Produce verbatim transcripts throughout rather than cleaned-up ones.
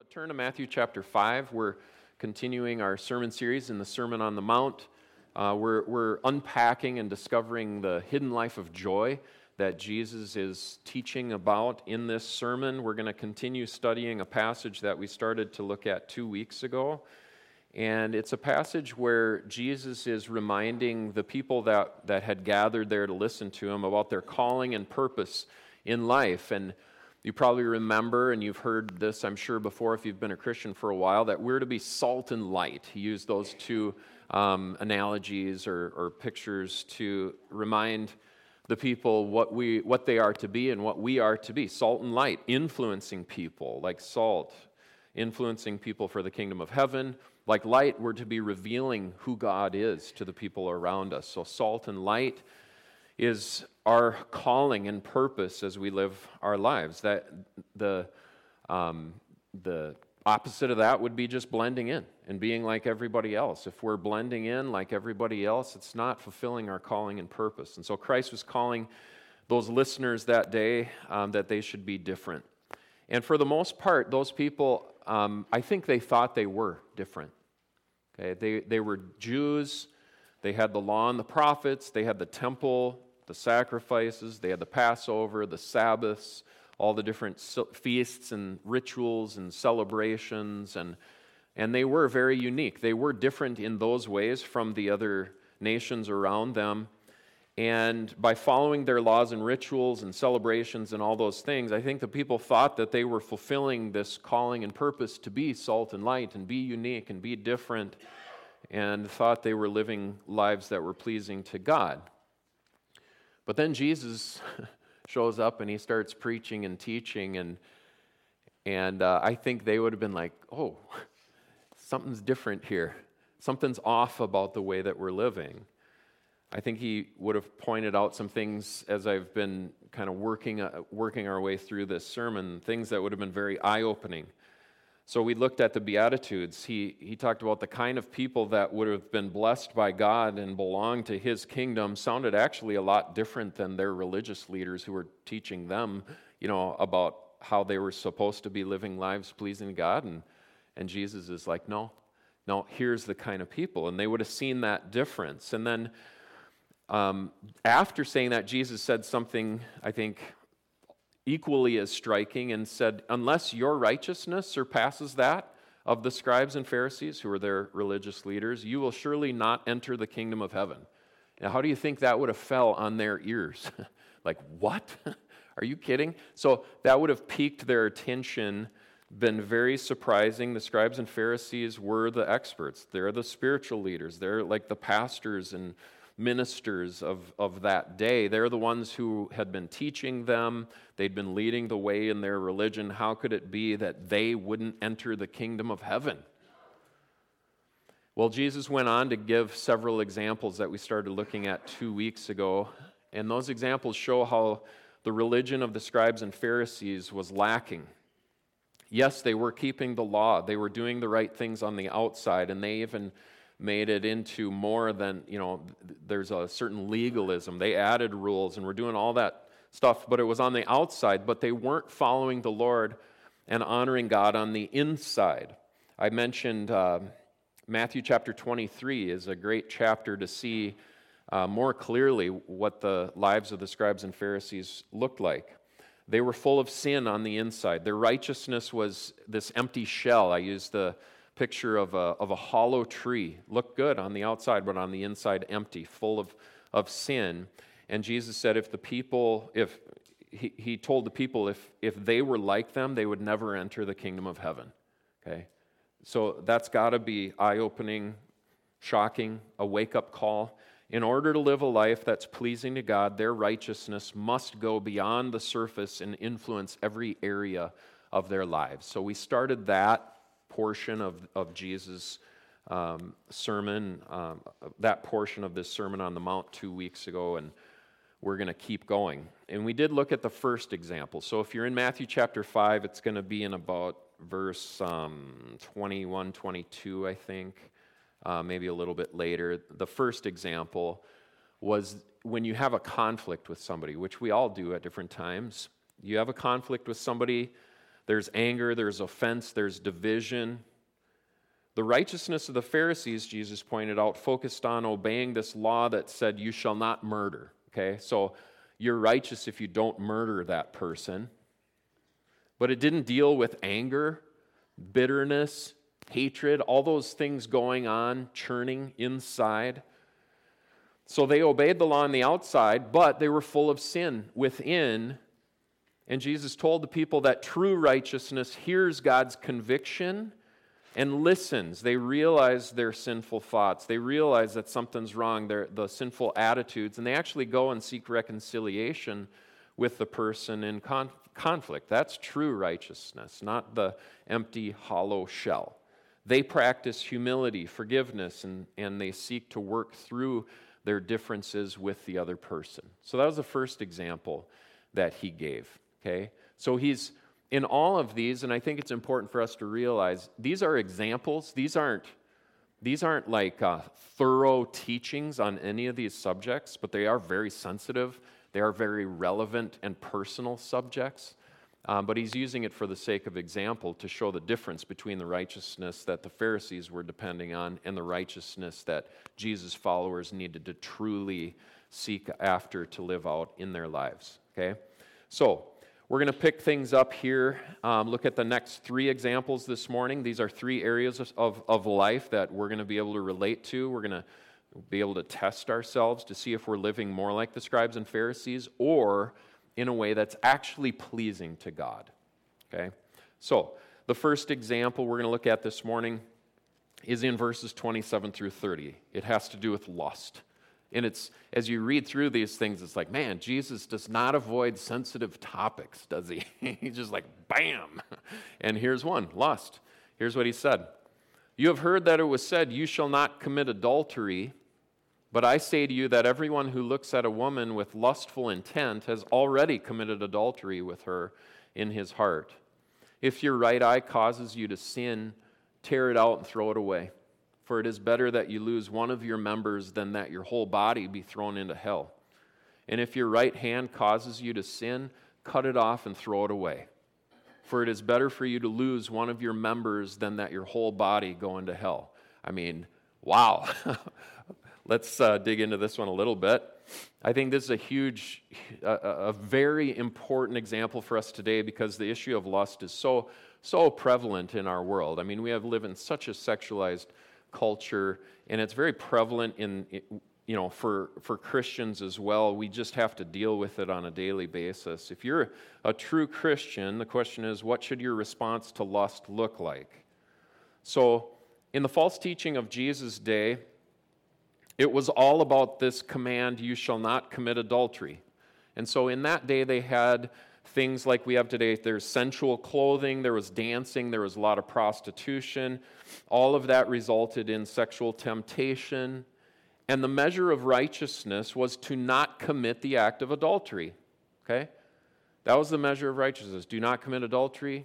Turn to Matthew chapter five. We're continuing our sermon series in the Sermon on the Mount. Uh, we're, we're unpacking and discovering the hidden life of joy that Jesus is teaching about in this sermon. We're going to continue studying a passage that we started to look at two weeks ago. And it's a passage where Jesus is reminding the people that, that had gathered there to listen to him about their calling and purpose in life. And you probably remember, and you've heard this, I'm sure, before if you've been a Christian for a while, that we're to be salt and light. He used those two um, analogies or, or pictures to remind the people what we what they are to be and what we are to be. Salt and light, influencing people like salt, influencing people for the kingdom of heaven. Like light, we're to be revealing who God is to the people around us. So salt and light is our calling and purpose as we live our lives. That the um, the opposite of that would be just blending in and being like everybody else. If we're blending in like everybody else, it's not fulfilling our calling and purpose. And so Christ was calling those listeners that day um, that they should be different. And for the most part, those people, um, I think they thought they were different. Okay, they they were Jews. They had the law and the prophets. They had the temple, the sacrifices. They had the Passover, the Sabbaths, all the different feasts and rituals and celebrations. And, and they were very unique. They were different in those ways from the other nations around them. And by following their laws and rituals and celebrations and all those things, I think the people thought that they were fulfilling this calling and purpose to be salt and light and be unique and be different, and thought they were living lives that were pleasing to God. But then Jesus shows up and he starts preaching and teaching, and and uh, I think they would have been like, oh, something's different here. Something's off about the way that we're living. I think he would have pointed out some things as I've been kind of working uh, working our way through this sermon, things that would have been very eye-opening. So we looked at the Beatitudes. He he talked about the kind of people that would have been blessed by God and belonged to his kingdom. Sounded actually a lot different than their religious leaders who were teaching them, you know, about how they were supposed to be living lives pleasing to God. And, and Jesus is like, no, no, here's the kind of people. And they would have seen that difference. And then um, after saying that, Jesus said something, I think, equally as striking, and said, unless your righteousness surpasses that of the scribes and Pharisees, who are their religious leaders, you will surely not enter the kingdom of heaven. Now, how do you think that would have fell on their ears? Like, what? Are you kidding? So that would have piqued their attention, been very surprising. The scribes and Pharisees were the experts. They're the spiritual leaders. They're like the pastors and ministers of, of that day. They're the ones who had been teaching them. They'd been leading the way in their religion. How could it be that they wouldn't enter the kingdom of heaven? Well, Jesus went on to give several examples that we started looking at two weeks ago, and those examples show how the religion of the scribes and Pharisees was lacking. Yes, they were keeping the law. They were doing the right things on the outside, and they even made it into more than, you know, there's a certain legalism. They added rules and were doing all that stuff, but it was on the outside, but they weren't following the Lord and honoring God on the inside. I mentioned uh, Matthew chapter twenty-three is a great chapter to see uh, more clearly what the lives of the scribes and Pharisees looked like. They were full of sin on the inside. Their righteousness was this empty shell. I used the picture of a, of a hollow tree. Looked good on the outside, but on the inside empty, full of, of sin. And Jesus said if the people, if he, he told the people if, if they were like them, they would never enter the kingdom of heaven. Okay? So that's got to be eye-opening, shocking, a wake-up call. In order to live a life that's pleasing to God, their righteousness must go beyond the surface and influence every area of their lives. So we started that portion of, of Jesus' um, sermon, um, that portion of this Sermon on the Mount two weeks ago, and we're going to keep going. And we did look at the first example. So if you're in Matthew chapter five, it's going to be in about verse um, twenty-one, twenty-two, I think, uh, maybe a little bit later. The first example was when you have a conflict with somebody, which we all do at different times. You have a conflict with somebody there's anger, there's offense, there's division. The righteousness of the Pharisees, Jesus pointed out, focused on obeying this law that said, you shall not murder. Okay, so you're righteous if you don't murder that person. But it didn't deal with anger, bitterness, hatred, all those things going on, churning inside. So they obeyed the law on the outside, but they were full of sin within. And Jesus told the people that true righteousness hears God's conviction and listens. They realize their sinful thoughts. They realize that something's wrong, their, the sinful attitudes, and they actually go and seek reconciliation with the person in con- conflict. That's true righteousness, not the empty, hollow shell. They practice humility, forgiveness, and, and they seek to work through their differences with the other person. So that was the first example that he gave. Okay? So he's in all of these, and I think it's important for us to realize, these are examples. These aren't, these aren't like uh, thorough teachings on any of these subjects, but they are very sensitive. They are very relevant and personal subjects. Um, but he's using it for the sake of example to show the difference between the righteousness that the Pharisees were depending on and the righteousness that Jesus' followers needed to truly seek after to live out in their lives. Okay? So, we're going to pick things up here, um, look at the next three examples this morning. These are three areas of, of, of life that we're going to be able to relate to. We're going to be able to test ourselves to see if we're living more like the scribes and Pharisees or in a way that's actually pleasing to God. Okay? So, the first example we're going to look at this morning is in verses twenty-seven through thirty. It has to do with lust. And it's, as you read through these things, it's like, man, Jesus does not avoid sensitive topics, does he? He's just like, bam! And here's one, lust. Here's what he said. You have heard that it was said, you shall not commit adultery, but I say to you that everyone who looks at a woman with lustful intent has already committed adultery with her in his heart. If your right eye causes you to sin, tear it out and throw it away. For it is better that you lose one of your members than that your whole body be thrown into hell. And if your right hand causes you to sin, cut it off and throw it away. For it is better for you to lose one of your members than that your whole body go into hell. I mean, wow. Let's uh, dig into this one a little bit. I think this is a huge, a, a very important example for us today because the issue of lust is so, so prevalent in our world. I mean, we have live in such a sexualized culture, and it's very prevalent in, you know, for, for Christians as well. We just have to deal with it on a daily basis. If you're a true Christian, the question is, what should your response to lust look like? So, in the false teaching of Jesus' day, it was all about this command, you shall not commit adultery. And so in that day, they had things like we have today. There's sensual clothing, there was dancing, there was a lot of prostitution. All of that resulted in sexual temptation. And the measure of righteousness was to not commit the act of adultery. Okay? That was the measure of righteousness. Do not commit adultery.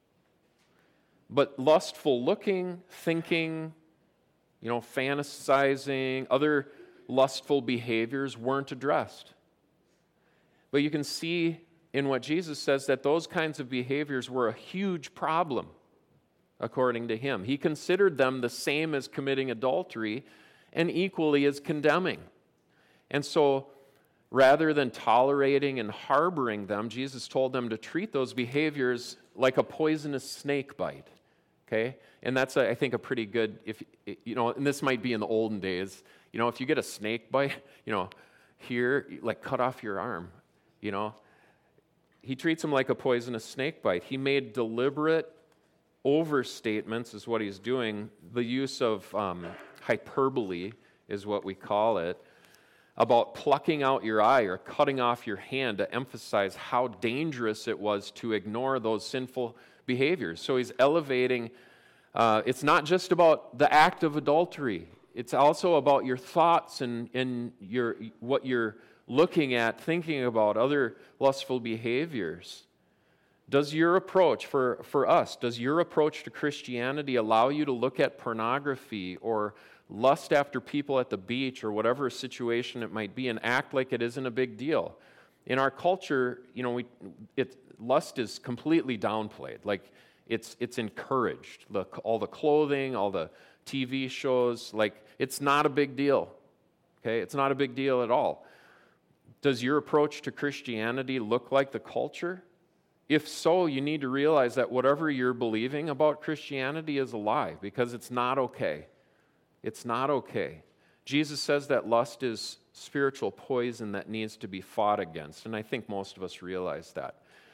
But lustful looking, thinking, you know, fantasizing, other lustful behaviors weren't addressed. But you can see in what Jesus says that those kinds of behaviors were a huge problem, according to him. He considered them the same as committing adultery and equally as condemning. And so, rather than tolerating and harboring them, Jesus told them to treat those behaviors like a poisonous snake bite. Okay? And that's, a, I think, a pretty good, if you know, and this might be in the olden days, you know, if you get a snake bite, you know, here, like cut off your arm, you know. He treats them like a poisonous snake bite. He made deliberate overstatements, is what he's doing. The use of um, hyperbole is what we call it, about plucking out your eye or cutting off your hand to emphasize how dangerous it was to ignore those sinful behaviors. So he's elevating, uh, it's not just about the act of adultery. It's also about your thoughts and, and your what you're looking at, thinking about, other lustful behaviors. Does your approach, for, for us, does your approach to Christianity allow you to look at pornography or lust after people at the beach or whatever situation it might be and act like it isn't a big deal? In our culture, you know, we, it, lust is completely downplayed. Like, it's it's encouraged. Look, all the clothing, all the T V shows, like, it's not a big deal. Okay? It's not a big deal at all. Does your approach to Christianity look like the culture? If so, you need to realize that whatever you're believing about Christianity is a lie, because it's not okay. It's not okay. Jesus says that lust is spiritual poison that needs to be fought against, and I think most of us realize that.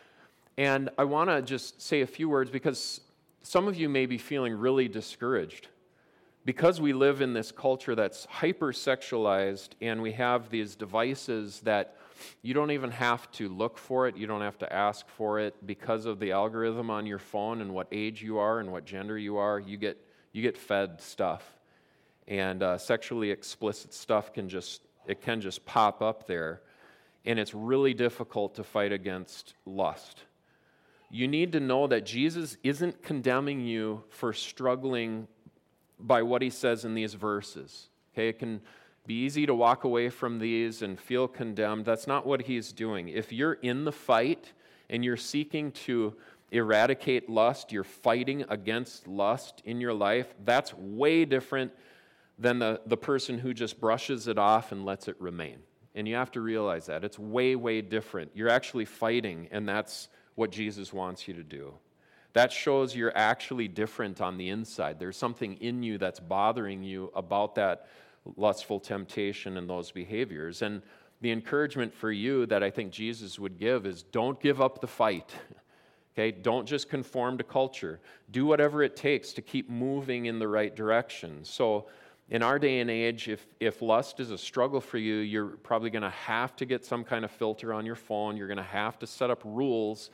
And I want to just say a few words, because some of you may be feeling really discouraged. Because we live in this culture that's hyper-sexualized, and we have these devices that you don't even have to look for it, you don't have to ask for it, because of the algorithm on your phone and what age you are and what gender you are, you get you get fed stuff. And uh, sexually explicit stuff can just, it can just pop up there, and it's really difficult to fight against lust. You need to know that Jesus isn't condemning you for struggling by what he says in these verses. Okay, it can be easy to walk away from these and feel condemned. That's not what he's doing. If you're in the fight and you're seeking to eradicate lust, you're fighting against lust in your life, that's way different than the, the person who just brushes it off and lets it remain. And you have to realize that. It's way, way different. You're actually fighting, and that's what Jesus wants you to do. That shows you're actually different on the inside. There's something in you that's bothering you about that lustful temptation and those behaviors. And the encouragement for you that I think Jesus would give is, don't give up the fight. Okay? Don't just conform to culture. Do whatever it takes to keep moving in the right direction. So in our day and age, if, if lust is a struggle for you, you're probably going to have to get some kind of filter on your phone. You're going to have to set up rules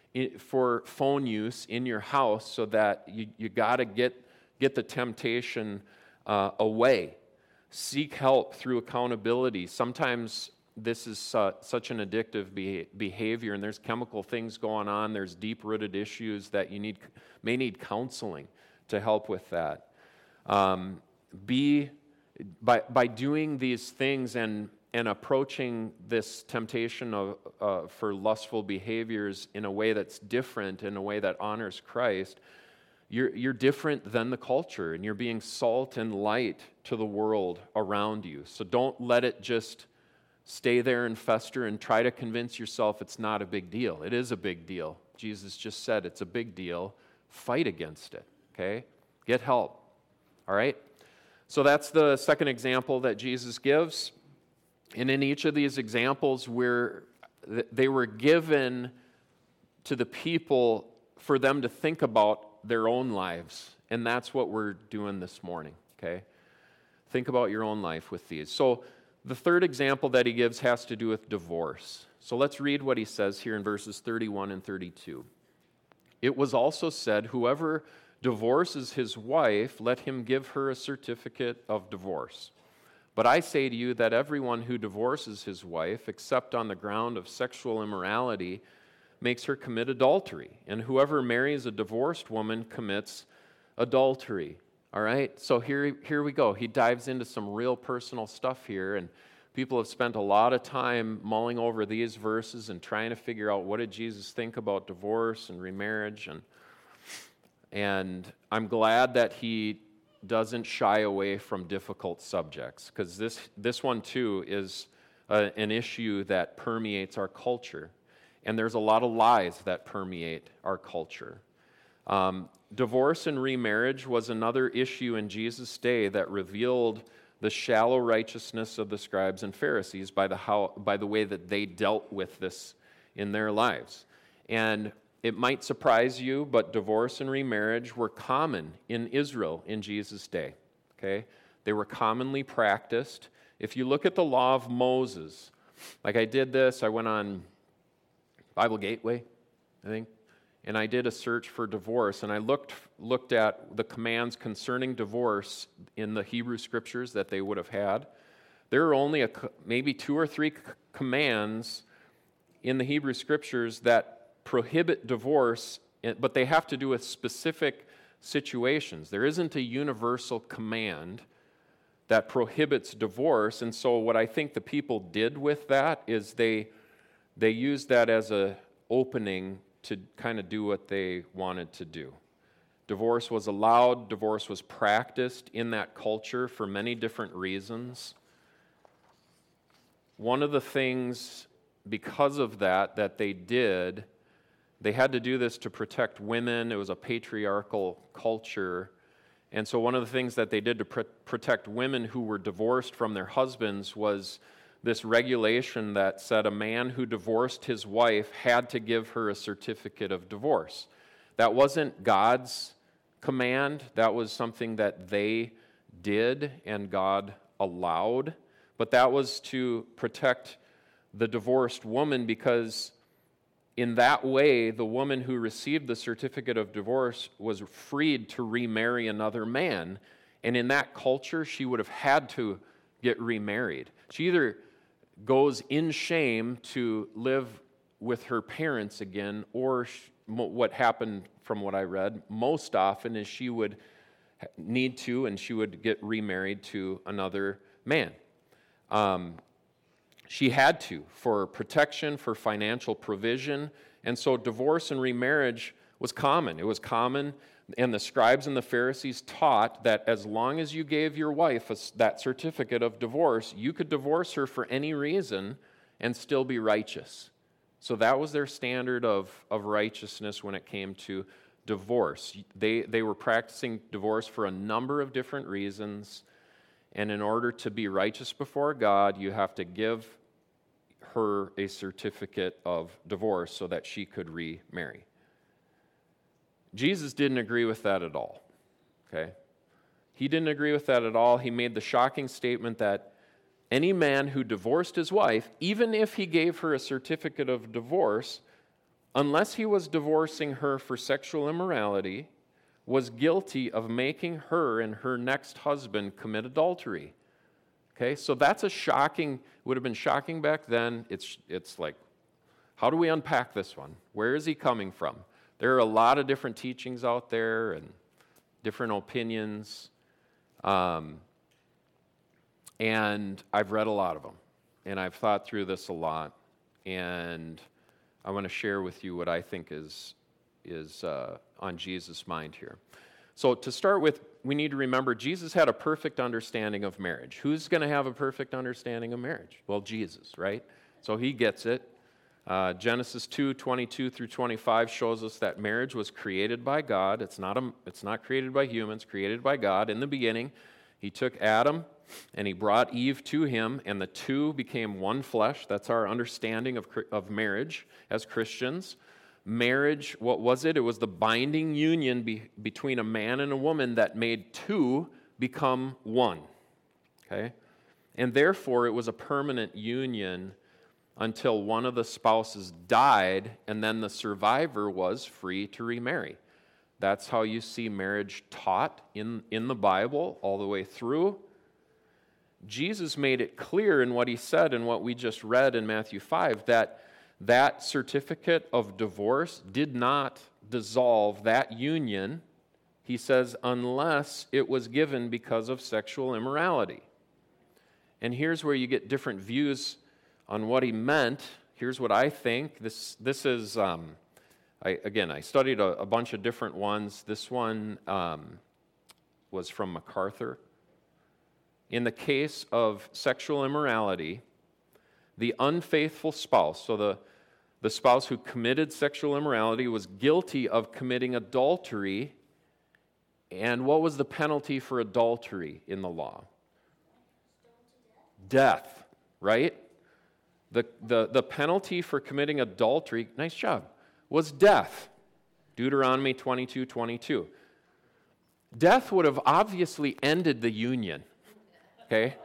for phone use in your house, so that you, you got to get get the temptation uh, away. Seek help through accountability. Sometimes this is uh, such an addictive be- behavior, and there's chemical things going on. There's deep-rooted issues that you need may need counseling to help with that. Um, be by by doing these things and and approaching this temptation of, uh, for lustful behaviors in a way that's different, in a way that honors Christ, you're, you're different than the culture, and you're being salt and light to the world around you. So don't let it just stay there and fester and try to convince yourself it's not a big deal. It is a big deal. Jesus just said it's a big deal. Fight against it, okay? Get help, all right? So that's the second example that Jesus gives. And in each of these examples, where they were given to the people for them to think about their own lives. And that's what we're doing this morning, okay? Think about your own life with these. So the third example that he gives has to do with divorce. So let's read what he says here in verses thirty-one and thirty-two. It was also said, whoever divorces his wife, let him give her a certificate of divorce. But I say to you that everyone who divorces his wife, except on the ground of sexual immorality, makes her commit adultery. And whoever marries a divorced woman commits adultery. All right? So here, here we go. He dives into some real personal stuff here, and people have spent a lot of time mulling over these verses and trying to figure out, what did Jesus think about divorce and remarriage? And, and I'm glad that he doesn't shy away from difficult subjects, because this this one too is uh, an issue that permeates our culture, and there's a lot of lies that permeate our culture. Um, divorce and remarriage was another issue in Jesus' day that revealed the shallow righteousness of the scribes and Pharisees by the how by the way that they dealt with this in their lives. And it might surprise you, but divorce and remarriage were common in Israel in Jesus' day, okay? They were commonly practiced. If you look at the law of Moses, like I did this, I went on Bible Gateway, I think, and I did a search for divorce, and I looked looked at the commands concerning divorce in the Hebrew Scriptures that they would have had. There are only a, maybe two or three commands in the Hebrew Scriptures that prohibit divorce, but they have to do with specific situations. There isn't a universal command that prohibits divorce, and so what I think the people did with that is they they used that as a, opening to kind of do what they wanted to do. Divorce was allowed, divorce was practiced in that culture for many different reasons. One of the things, because of that, that they did, they had to do this to protect women. It was a patriarchal culture. And so one of the things that they did to pr- protect women who were divorced from their husbands was this regulation that said a man who divorced his wife had to give her a certificate of divorce. That wasn't God's command. That was something that they did and God allowed. But that was to protect the divorced woman, because in that way, the woman who received the certificate of divorce was freed to remarry another man. And in that culture, she would have had to get remarried. She either goes in shame to live with her parents again, or she, what happened from what I read most often is she would need to, and she would get remarried to another man. Um, she had to, for protection, for financial provision, and so divorce and remarriage was common. It was common, and the scribes and the Pharisees taught that as long as you gave your wife a, that certificate of divorce, you could divorce her for any reason and still be righteous. So that was their standard of, of righteousness when it came to divorce. They, they were practicing divorce for a number of different reasons, and in order to be righteous before God, you have to give her a certificate of divorce so that she could remarry. Jesus didn't agree with that at all, okay? He didn't agree with that at all. He made the shocking statement that any man who divorced his wife, even if he gave her a certificate of divorce, unless he was divorcing her for sexual immorality, was guilty of making her and her next husband commit adultery. Okay, so that's a shocking, would have been shocking back then. It's, it's like, how do we unpack this one? Where is he coming from? There are a lot of different teachings out there and different opinions. Um, and I've read a lot of them. And I've thought through this a lot. And I want to share with you what I think is, is uh, on Jesus' mind here. So to start with, we need to remember Jesus had a perfect understanding of marriage. Who's going to have a perfect understanding of marriage? Well, Jesus, right? So he gets it. Uh, Genesis two, twenty-two through twenty-five shows us that marriage was created by God. It's not, a, it's not created by humans, created by God. In the beginning, he took Adam and he brought Eve to him, and the two became one flesh. That's our understanding of, of marriage as Christians. Marriage, what was it? It was the binding union be, between a man and a woman that made two become one. Okay? And therefore, it was a permanent union until one of the spouses died, and then the survivor was free to remarry. That's how you see marriage taught in, in the Bible all the way through. Jesus made it clear in what he said and what we just read in Matthew five that that certificate of divorce did not dissolve that union, he says, unless it was given because of sexual immorality. And here's where you get different views on what he meant. Here's what I think. This, this is, um, I, again, I studied a, a bunch of different ones. This one um, was from MacArthur. In the case of sexual immorality, the unfaithful spouse, so the, the spouse who committed sexual immorality was guilty of committing adultery. And what was the penalty for adultery in the law? Death, right? The, the, the penalty for committing adultery, nice job, was death. Deuteronomy twenty-two twenty-two. Death would have obviously ended the union, okay?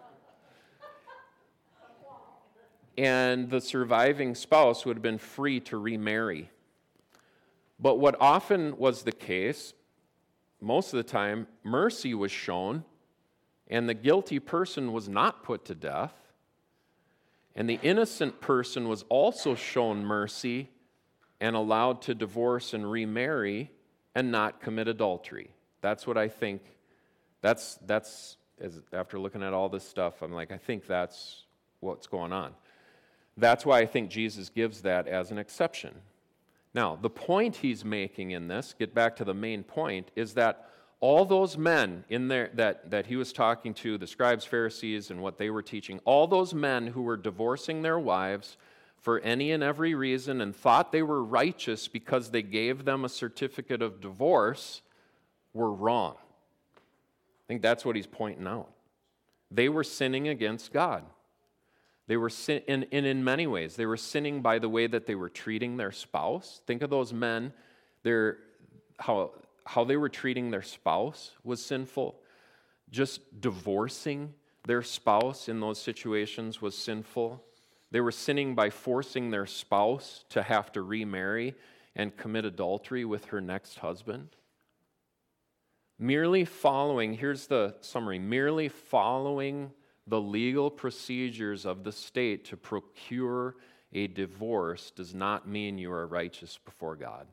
And the surviving spouse would have been free to remarry. But what often was the case, most of the time, mercy was shown, and the guilty person was not put to death, and the innocent person was also shown mercy and allowed to divorce and remarry and not commit adultery. That's what I think, that's, that's as, after looking at all this stuff, I'm like, I think that's what's going on. That's why I think Jesus gives that as an exception. Now, the point he's making in this, get back to the main point, is that all those men in there that, that he was talking to, the scribes, Pharisees, and what they were teaching, all those men who were divorcing their wives for any and every reason and thought they were righteous because they gave them a certificate of divorce were wrong. I think that's what he's pointing out. They were sinning against God. They were sin, and, and in many ways, they were sinning by the way that they were treating their spouse. Think of those men, their, how, how they were treating their spouse was sinful. Just divorcing their spouse in those situations was sinful. They were sinning by forcing their spouse to have to remarry and commit adultery with her next husband. Merely following, here's the summary, merely following the legal procedures of the state to procure a divorce does not mean you are righteous before God.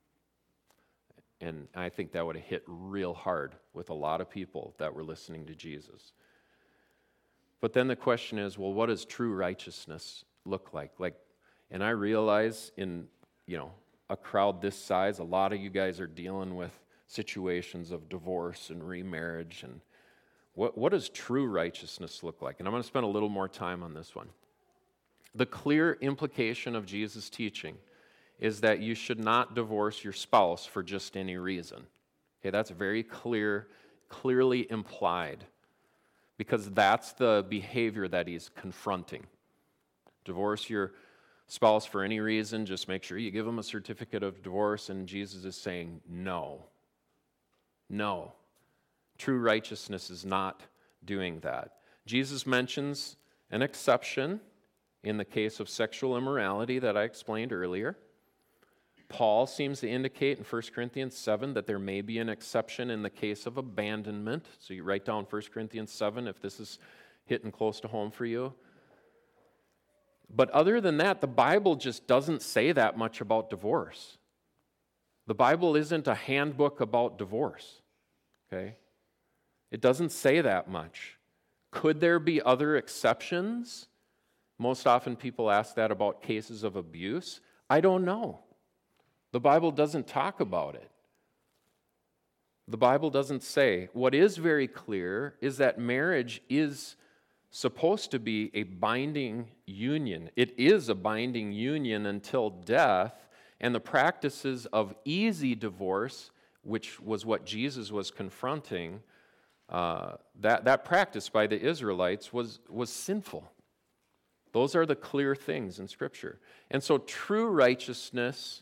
And I think that would have hit real hard with a lot of people that were listening to Jesus. But then the question is, well, what does true righteousness look like? Like, and I realize in, you know, a crowd this size, a lot of you guys are dealing with situations of divorce and remarriage. And what, what does true righteousness look like? And I'm going to spend a little more time on this one. The clear implication of Jesus' teaching is that you should not divorce your spouse for just any reason. Okay, that's very clear, clearly implied, because that's the behavior that he's confronting. Divorce your spouse for any reason, just make sure you give them a certificate of divorce, and Jesus is saying, no. No. True righteousness is not doing that. Jesus mentions an exception in the case of sexual immorality that I explained earlier. Paul seems to indicate in First Corinthians seven that there may be an exception in the case of abandonment. So you write down First Corinthians seven if this is hitting close to home for you. But other than that, the Bible just doesn't say that much about divorce. The Bible isn't a handbook about divorce, okay? It doesn't say that much. Could there be other exceptions? Most often people ask that about cases of abuse. I don't know. The Bible doesn't talk about it. The Bible doesn't say. What is very clear is that marriage is supposed to be a binding union. It is a binding union until death, and the practices of easy divorce, which was what Jesus was confronting, uh, that, that practice by the Israelites was, was sinful. Those are the clear things in Scripture. And so true righteousness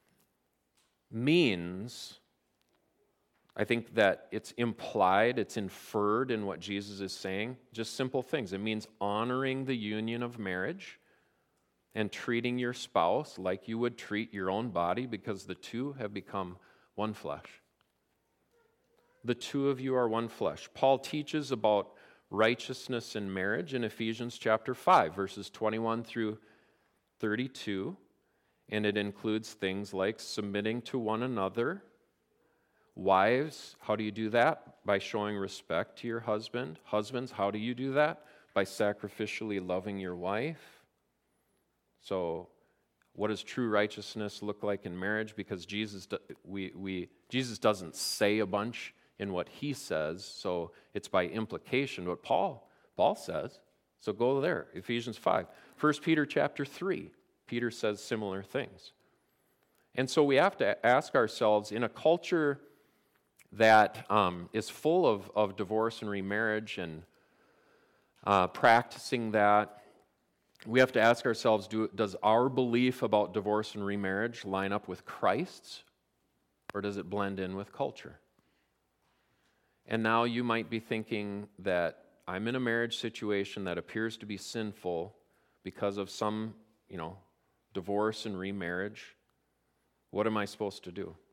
means, I think that it's implied, it's inferred in what Jesus is saying, just simple things. It means honoring the union of marriage and treating your spouse like you would treat your own body, because the two have become one flesh. The two of you are one flesh. Paul teaches about righteousness in marriage in Ephesians chapter five, verses twenty-one through thirty-two. And it includes things like submitting to one another. Wives, how do you do that? By showing respect to your husband. Husbands, how do you do that? By sacrificially loving your wife. So, what does true righteousness look like in marriage? Because Jesus, we, we, Jesus doesn't say a bunch in what he says, so it's by implication what Paul, Paul says. So go there, Ephesians five. First Peter chapter three. Peter says similar things. And so we have to ask ourselves, in a culture that um, is full of, of divorce and remarriage and uh, practicing that, we have to ask ourselves, do, does our belief about divorce and remarriage line up with Christ's, or does it blend in with culture? And now you might be thinking that I'm in a marriage situation that appears to be sinful because of some, you know, divorce and remarriage. What am I supposed to do?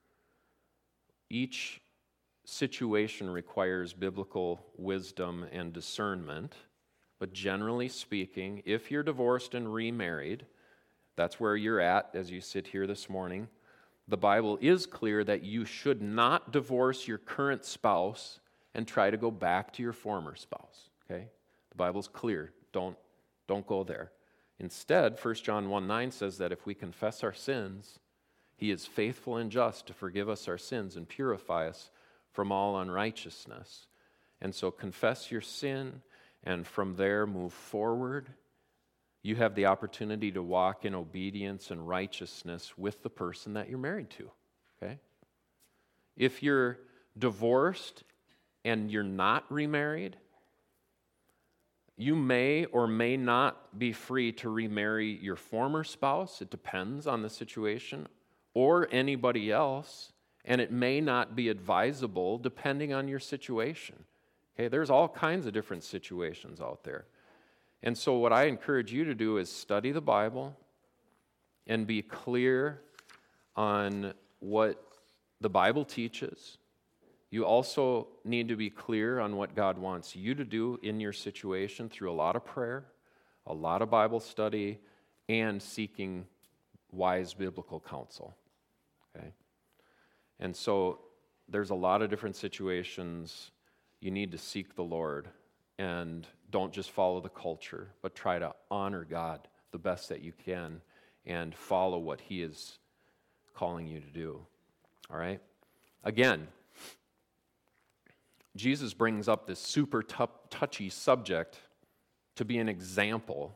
Each situation requires biblical wisdom and discernment, but generally speaking, if you're divorced and remarried, that's where you're at as you sit here this morning. The Bible is clear that you should not divorce your current spouse and try to go back to your former spouse, okay? The Bible's clear. Don't, don't go there. Instead, First John one nine says that if we confess our sins, he is faithful and just to forgive us our sins and purify us from all unrighteousness. And so confess your sin, and from there move forward. You have the opportunity to walk in obedience and righteousness with the person that you're married to. Okay? If you're divorced and you're not remarried, you may or may not be free to remarry your former spouse. It depends on the situation, or anybody else, and it may not be advisable depending on your situation. Okay, there's all kinds of different situations out there. And so what I encourage you to do is study the Bible and be clear on what the Bible teaches. You also need to be clear on what God wants you to do in your situation through a lot of prayer, a lot of Bible study, and seeking wise biblical counsel. Okay? And so there's a lot of different situations you need to seek the Lord, and don't just follow the culture, but try to honor God the best that you can and follow what he is calling you to do. All right? Again, Jesus brings up this super t- touchy subject to be an example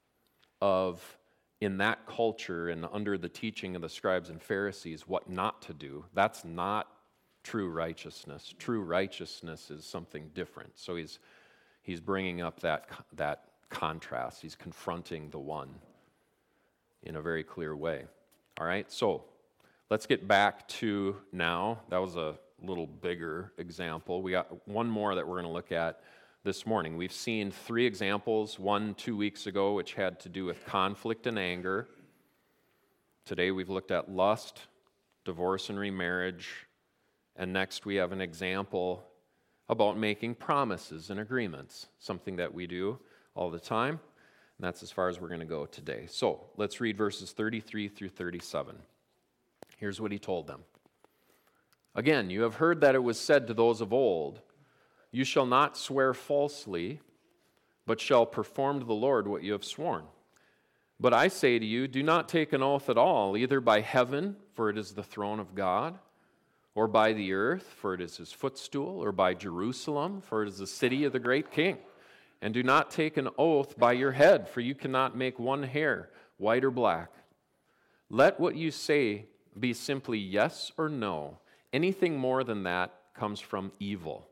of, in that culture and under the teaching of the scribes and Pharisees, what not to do. That's not true righteousness. True righteousness is something different. So he's he's bringing up that that contrast. He's confronting the one in a very clear way. All right, so let's get back to now. That was a little bigger example. We got one more that we're going to look at this morning. We've seen three examples, one two weeks ago, which had to do with conflict and anger. Today we've looked at lust, divorce and remarriage, and next we have an example about making promises and agreements, something that we do all the time, and that's as far as we're going to go today. So let's read verses thirty-three through thirty-seven. Here's what he told them. Again, you have heard that it was said to those of old, you shall not swear falsely, but shall perform to the Lord what you have sworn. But I say to you, do not take an oath at all, either by heaven, for it is the throne of God, or by the earth, for it is his footstool, or by Jerusalem, for it is the city of the great king. And do not take an oath by your head, for you cannot make one hair white or black. Let what you say be simply yes or no. Anything more than that comes from evil.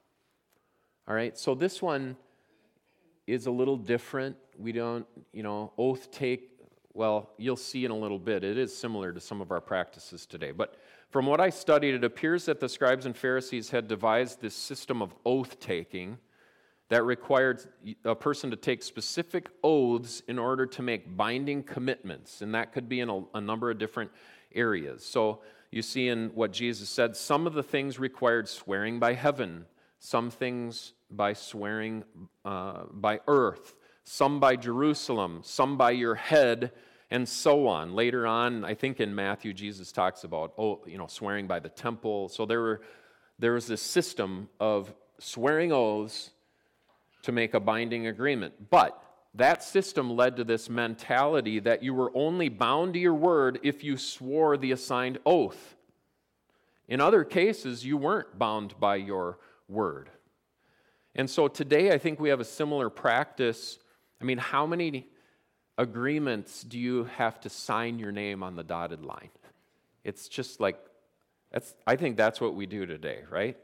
All right, so this one is a little different. We don't, you know, oath take, well, you'll see in a little bit. It is similar to some of our practices today. But from what I studied, it appears that the scribes and Pharisees had devised this system of oath-taking that required a person to take specific oaths in order to make binding commitments, and that could be in a, a number of different areas. So you see in what Jesus said, some of the things required swearing by heaven, some things by swearing uh, by earth, some by Jerusalem, some by your head, and so on. Later on, I think in Matthew, Jesus talks about, oh, you know, swearing by the temple. So there were there was this system of swearing oaths to make a binding agreement. But that system led to this mentality that you were only bound to your word if you swore the assigned oath. In other cases, you weren't bound by your word. And so today, I think we have a similar practice. I mean, how many agreements do you have to sign your name on the dotted line? It's just like, that's. I think that's what we do today, right?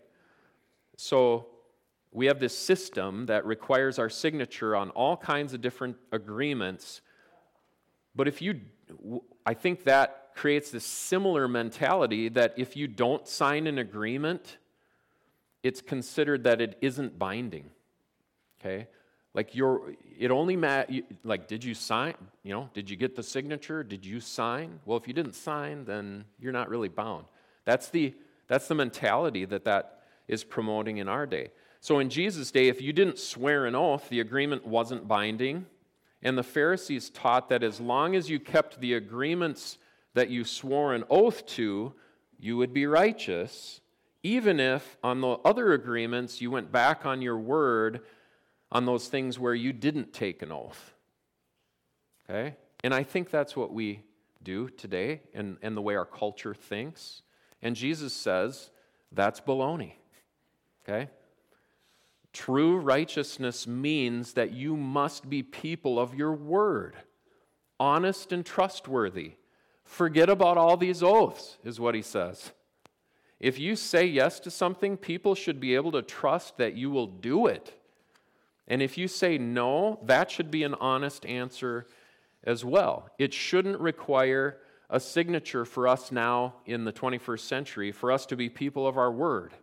So we have this system that requires our signature on all kinds of different agreements. But if you, I think that creates this similar mentality that if you don't sign an agreement, it's considered that it isn't binding. Okay? Like you're, it only matters, like, did you sign, you know, did you get the signature? Did you sign? Well, if you didn't sign, then you're not really bound. That's the, that's the mentality that that is promoting in our day. So in Jesus' day, if you didn't swear an oath, the agreement wasn't binding. And the Pharisees taught that as long as you kept the agreements that you swore an oath to, you would be righteous, even if on the other agreements you went back on your word on those things where you didn't take an oath. Okay? And I think that's what we do today and, and the way our culture thinks. And Jesus says that's baloney. Okay? True righteousness means that you must be people of your word, honest and trustworthy. Forget about all these oaths, is what he says. If you say yes to something, people should be able to trust that you will do it. And if you say no, that should be an honest answer as well. It shouldn't require a signature for us now in the twenty-first century for us to be people of our word.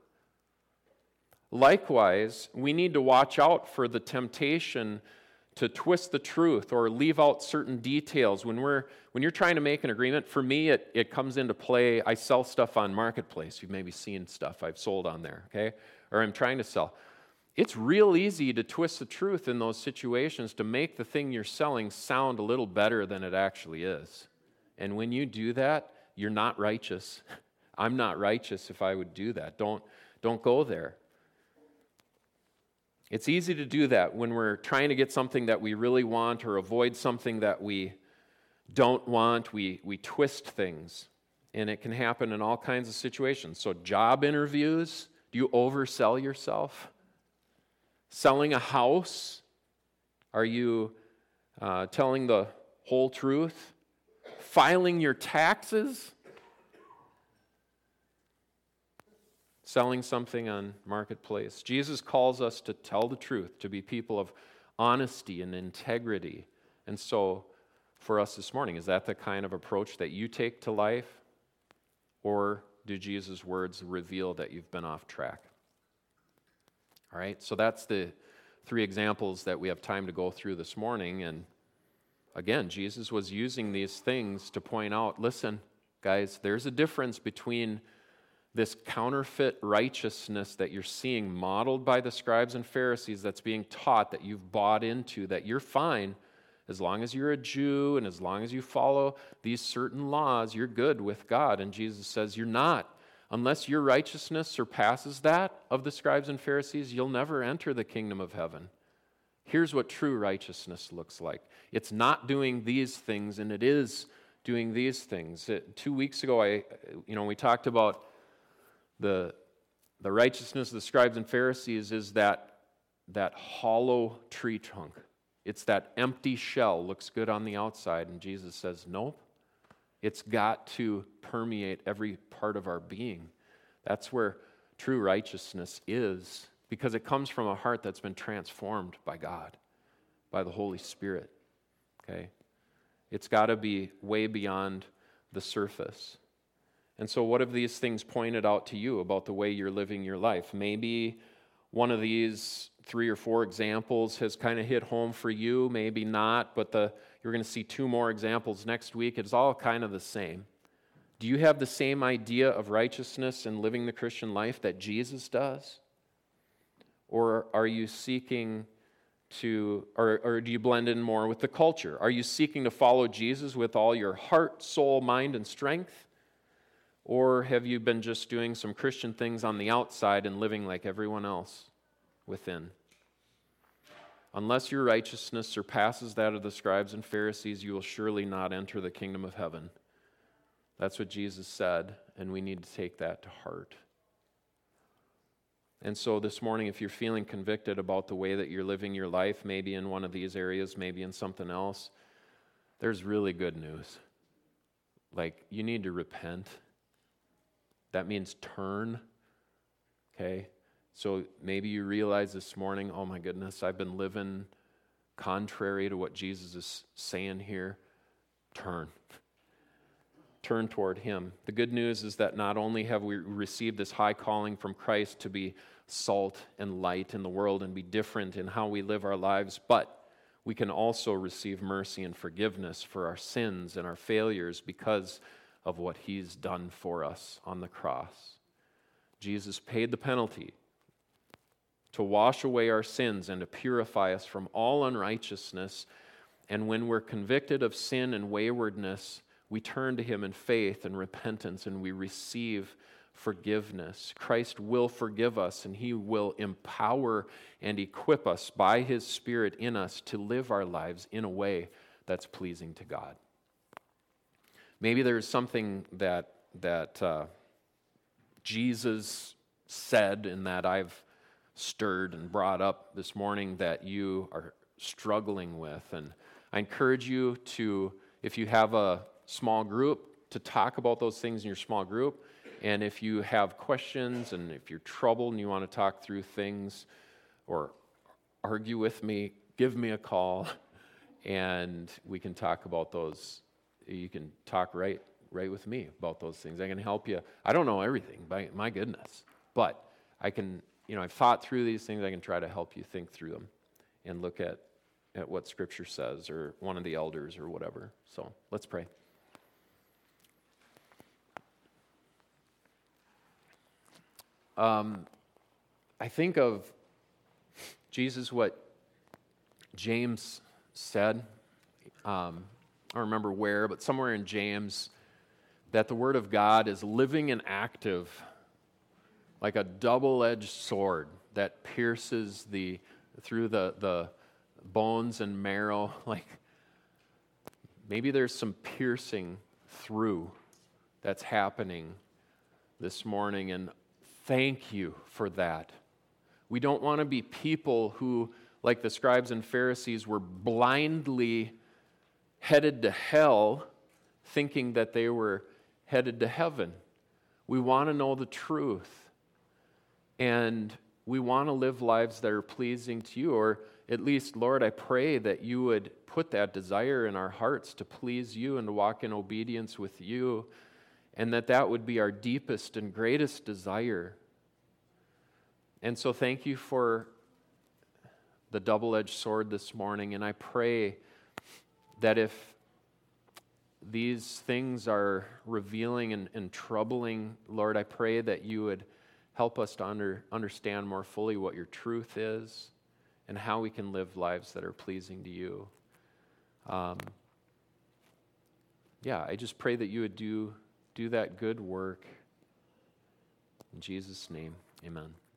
Likewise, we need to watch out for the temptation to twist the truth or leave out certain details. When we're when you're trying to make an agreement, for me, it, it comes into play. I sell stuff on Marketplace. You've maybe seen stuff I've sold on there, okay? Or I'm trying to sell. It's real easy to twist the truth in those situations to make the thing you're selling sound a little better than it actually is. And when you do that, you're not righteous. I'm not righteous if I would do that. Don't, don't go there. It's easy to do that when we're trying to get something that we really want or avoid something that we don't want. We, we twist things, and it can happen in all kinds of situations. So job interviews, do you oversell yourself? Selling a house, are you uh, telling the whole truth? Filing your taxes? Selling something on Marketplace. Jesus calls us to tell the truth, to be people of honesty and integrity. And so, for us this morning, is that the kind of approach that you take to life? Or do Jesus' words reveal that you've been off track? All right, so that's the three examples that we have time to go through this morning. And again, Jesus was using these things to point out, listen, guys, there's a difference between this counterfeit righteousness that you're seeing modeled by the scribes and Pharisees that's being taught, that you've bought into, that you're fine as long as you're a Jew and as long as you follow these certain laws, you're good with God. And Jesus says you're not. Unless your righteousness surpasses that of the scribes and Pharisees, you'll never enter the kingdom of heaven. Here's what true righteousness looks like. It's not doing these things, and it is doing these things. It, two weeks ago, I, you know, we talked about the the righteousness of the scribes and Pharisees is that that hollow tree trunk. It's that empty shell, looks good on the outside, and Jesus says, nope. It's got to permeate every part of our being. That's where true righteousness is, because it comes from a heart that's been transformed by God, by the Holy Spirit. Okay? It's got to be way beyond the surface. And so what have these things pointed out to you about the way you're living your life? Maybe one of these three or four examples has kind of hit home for you, maybe not, but the you're going to see two more examples next week. It's all kind of the same. Do you have the same idea of righteousness and living the Christian life that Jesus does? Or are you seeking to, or, or do you blend in more with the culture? Are you seeking to follow Jesus with all your heart, soul, mind, and strength? Or have you been just doing some Christian things on the outside and living like everyone else within? Unless your righteousness surpasses that of the scribes and Pharisees, you will surely not enter the kingdom of heaven. That's what Jesus said, and we need to take that to heart. And so this morning, if you're feeling convicted about the way that you're living your life, maybe in one of these areas, maybe in something else, there's really good news. Like, you need to repent. That means turn, okay? So maybe you realize this morning, oh my goodness, I've been living contrary to what Jesus is saying here. Turn. Turn toward Him. The good news is that not only have we received this high calling from Christ to be salt and light in the world and be different in how we live our lives, but we can also receive mercy and forgiveness for our sins and our failures because of what He's done for us on the cross. Jesus paid the penalty to wash away our sins and to purify us from all unrighteousness. And when we're convicted of sin and waywardness, we turn to Him in faith and repentance, and we receive forgiveness. Christ will forgive us, and He will empower and equip us by His Spirit in us to live our lives in a way that's pleasing to God. Maybe there's something that that uh, Jesus said and that I've stirred and brought up this morning that you are struggling with. And I encourage you to, if you have a small group, to talk about those things in your small group. And if you have questions and if you're troubled and you want to talk through things or argue with me, give me a call and we can talk about those. You can talk right right with me about those things. I can help you. I don't know everything, by my goodness, but I can, you know, I've thought through these things. I can try to help you think through them and look at, at what Scripture says or one of the elders or whatever. So let's pray. Um, I think of Jesus, what James said. Um, I don't remember where, but somewhere in James, that the Word of God is living and active, like a double-edged sword that pierces the through the, the bones and marrow. Like maybe there's some piercing through that's happening this morning, and thank you for that. We don't want to be people who, like the scribes and Pharisees, were blindly headed to hell thinking that they were headed to heaven. We want to know the truth. And we want to live lives that are pleasing to you. Or at least, Lord, I pray that you would put that desire in our hearts to please you and to walk in obedience with you. And that that would be our deepest and greatest desire. And so thank you for the double-edged sword this morning. And I pray that if these things are revealing and, and troubling, Lord, I pray that you would help us to under, understand more fully what your truth is and how we can live lives that are pleasing to you. Um, yeah, I just pray that you would do, do that good work. In Jesus' name, amen.